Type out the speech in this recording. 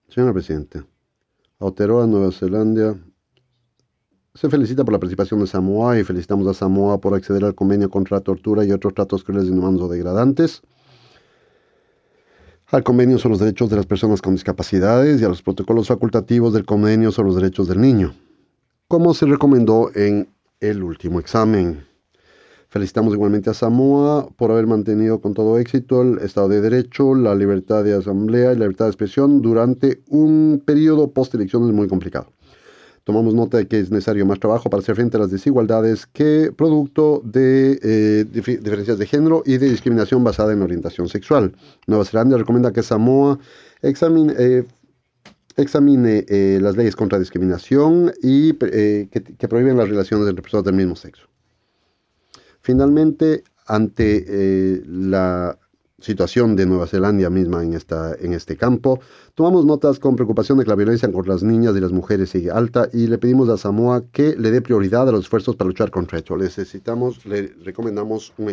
Señora Presidenta, Aotearoa, Nueva Zelanda, se felicita por la participación de Samoa y felicitamos a Samoa por acceder al convenio contra la tortura y otros tratos crueles, inhumanos o degradantes, al convenio sobre los derechos de las personas con discapacidades y a los protocolos facultativos del convenio sobre los derechos del niño, como se recomendó en el último examen. Felicitamos igualmente a Samoa por haber mantenido con todo éxito el Estado de Derecho, la libertad de asamblea y la libertad de expresión durante un periodo post-elecciones muy complicado. Tomamos nota de que es necesario más trabajo para hacer frente a las desigualdades que producto de diferencias de género y de discriminación basada en orientación sexual. Nueva Zelanda recomienda que Samoa examine, las leyes contra discriminación y que prohíben las relaciones entre personas del mismo sexo. Finalmente, ante la situación de Nueva Zelanda misma en este campo, tomamos notas con preocupación de que la violencia contra las niñas y las mujeres sigue alta y le pedimos a Samoa que le dé prioridad a los esfuerzos para luchar contra esto. Le recomendamos un